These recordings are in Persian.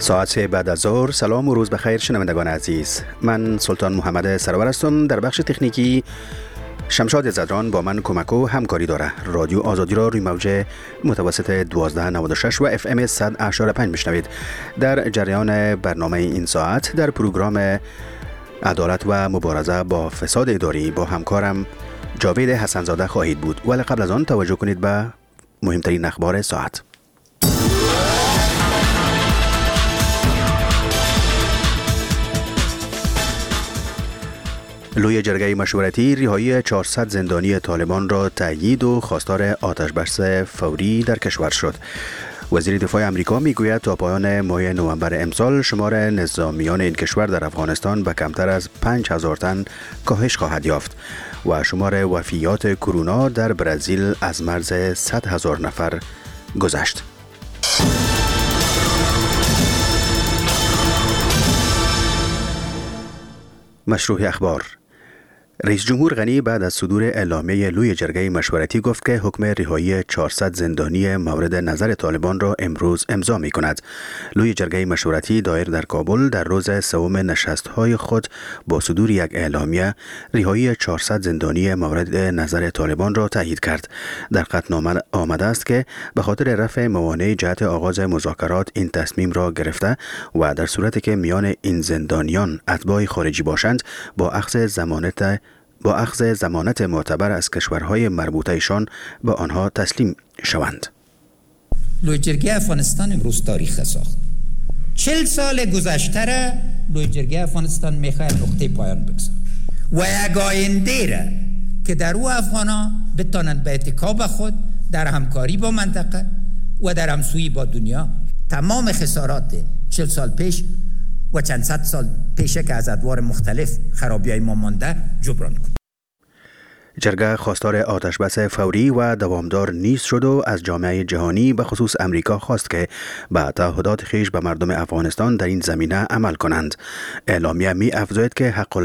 ساعت 3 بعد از ظهر. سلام و روز بخیر شنوندگان عزیز. من سلطان محمد سرور هستم. در بخش تکنیکی شمشاد زدران با من کمک و همکاری داره. رادیو آزادی را روی موج متوسط 1296 و اف ام 100.5 میشنوید. در جریان برنامه این ساعت در پروگرام عدالت و مبارزه با فساد اداری با همکارم جاوید حسنزاده خواهید بود. ولی قبل از آن توجه کنید به مهمترین اخبار ساعت. لوی جرگه مشورتی رهایی 400 زندانی طالبان را تأیید و خواستار آتش‌بس فوری در کشور شد. وزیر دفاع آمریکا میگوید تا پایان ماه نوامبر امسال شمار نظامیان این کشور در افغانستان به کمتر از 5000 تن کاهش خواهد یافت و شمار وفیات کرونا در برزیل از مرز 100,000 نفر گذشت. مشروع اخبار. رئیس جمهور غنی بعد از صدور اعلامیه لوی جرگه مشورتی گفت که حکم رهایی 400 زندانی مورد نظر طالبان را امروز امضا می کند. لوی جرگه مشورتی دایر در کابل در روز سوم نشست‌های خود با صدور یک اعلامیه رهایی 400 زندانی مورد نظر طالبان را تایید کرد. در قطعنامه آمده است که به خاطر رفع موانع جهت آغاز مذاکرات این تصمیم را گرفته و در صورتی که میان این زندانیان اتباع خارجی باشند با اخذ ضمانت معتبر از کشورهای مربوطهشان به آنها تسلیم شوند. لوی جرگه افغانستان امروز تاریخ ساخت. 40 سال گذشته را لوی جرگه افغانستان میخواد نقطه پایان بگذارد و یک آینده را که در او افغانا بتانند به اتکا خود در همکاری با منطقه و در همسویی با دنیا تمام خسارات 40 سال پیش و چند صد سال پیشه که از ادوار مختلف خرابی‌های ما مانده جبران کنیم. جرگه خواستار آتش‌بس فوری و دوامدار نیز شد و از جامعه جهانی به خصوص امریکا خواست که به تعهدات خویش به مردم افغانستان در این زمینه عمل کنند. اعلامیه می افزاید که حق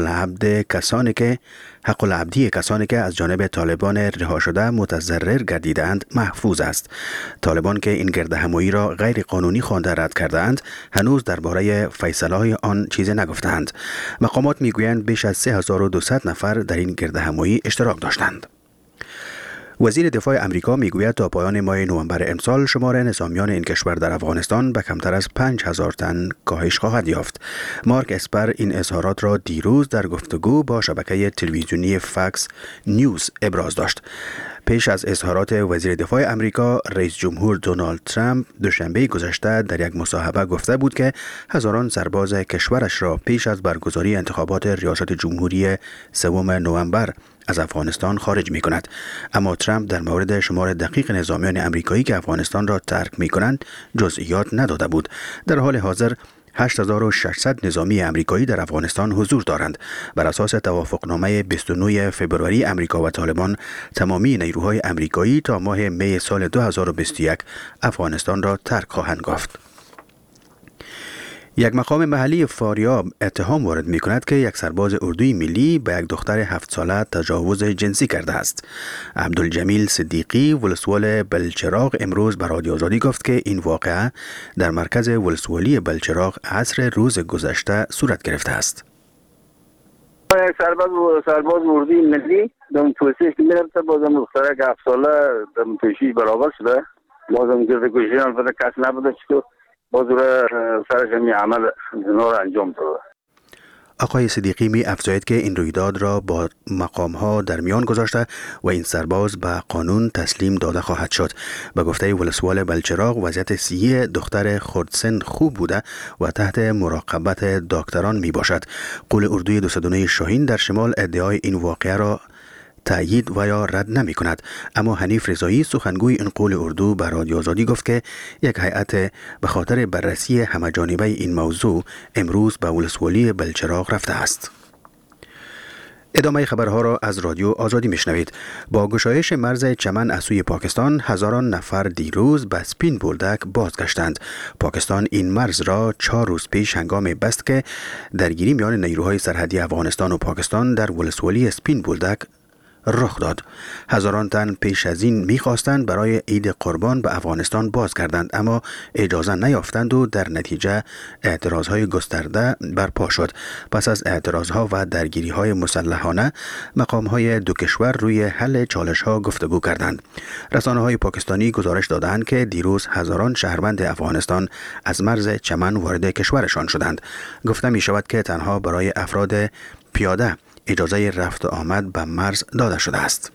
العبدی کسانی که از جانب طالبان رها شده متضرر گردیدند محفوظ است. طالبان که این گردهمایی را غیر قانونی خوانده رد کردند هنوز درباره فیصله آن چیزی نگفتند. مقامات میگویند بیش از 3200 نفر در این گردهمایی اشتراک داشتند. وزیر دفاع آمریکا میگوید تا پایان ماه نوامبر امسال شمار نظامیان این کشور در افغانستان به کمتر از 5000 تن کاهش خواهد یافت. مارک اسپر این اظهارات را دیروز در گفتگو با شبکه تلویزیونی فاکس نیوز ابراز داشت. پیش از اظهارات وزیر دفاع آمریکا، رئیس جمهور دونالد ترامپ دوشنبه گذشته در یک مصاحبه گفته بود که هزاران سرباز کشورش را پیش از برگزاری انتخابات ریاست جمهوری 3 نوامبر از افغانستان خارج می کند. اما ترامپ در مورد شمار دقیق نظامیان آمریکایی که افغانستان را ترک می کنند جزئیات نداده بود. در حال حاضر 8600 نظامی آمریکایی در افغانستان حضور دارند. بر اساس توافقنامه 29 فوریه آمریکا و طالبان تمامی نیروهای آمریکایی تا ماه می سال 2021 افغانستان را ترک خواهند یافت. یک مقام محلی فاریاب اتهام وارد می کند که یک سرباز اردوی ملی به یک دختر 7 ساله تجاوز جنسی کرده است. عبدالجمیل صدیقی ولسوال بلچراغ امروز به رادیو آزادی گفت که این واقعه در مرکز ولسوالی بلچراغ عصر روز گذشته صورت گرفته است. یک سرباز اردوی ملی در توصیح که میرفته بازم دختر 7 ساله در پیشی برابر شده. بازم گرد کشی البته کس نبوده چطور باز سرش همی عمل زنا را انجام داده. آقای صدیقی می افزاید که این رویداد را با مقام ها در میان گذاشته و این سرباز به قانون تسلیم داده خواهد شد. به گفته ولسوال بلچراغ وضعیت صحی دختر خردسن خوب بوده و تحت مراقبت دکتران می باشد. قول اردوی 209 شاهین در شمال ادعای این واقعه را تأیید و یا رد نمی کند. اما حنیف رضایی سخنگوی این قول اردو به رادیو آزادی گفت که یک هیئت به خاطر بررسی همه‌جانبه این موضوع امروز به ولسوالی بلچراغ رفته است. ادامه خبرها را از رادیو آزادی میشنوید. با گشایش مرز چمن از سوی پاکستان هزاران نفر دیروز به سپین بولدک بازگشتند. پاکستان این مرز را 4 روز پیش هنگام بست که درگیری میان نیروهای سرحدی افغانستان و پاکستان در ولسوالی سپین بولدک رخ داد. هزاران تن پیش از این می‌خواستند برای عید قربان به افغانستان بازگردند، اما اجازه نیافتند و در نتیجه اعتراضهای گسترده برپا شد. پس از اعتراضها و درگیری‌های مسلحانه، مقام‌های دو کشور روی حل چالش‌ها گفتگو کردند. رسانه‌های پاکستانی گزارش دادند که دیروز هزاران شهروند افغانستان از مرز چمن وارد کشورشان شدند. گفته می‌شود که تنها برای افراد پیاده اجازه رفت و آمد به مرز داده شده است.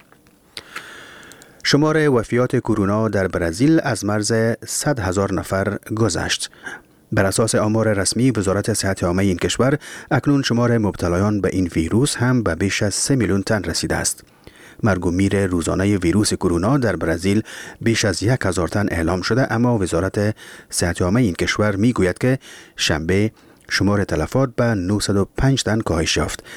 شمار وفیات کرونا در برزیل از مرز 100,000 نفر گذشت. بر اساس آمار رسمی وزارت صحت عامه این کشور، اکنون شمار مبتلایان به این ویروس هم به بیش از 3 میلیون تن رسیده است. مرگ و میر روزانه ویروس کرونا در برزیل بیش از 1,000 تن اعلام شده، اما وزارت صحت عامه این کشور میگوید که شنبه شمار تلفات به 905 تن کاهش یافت.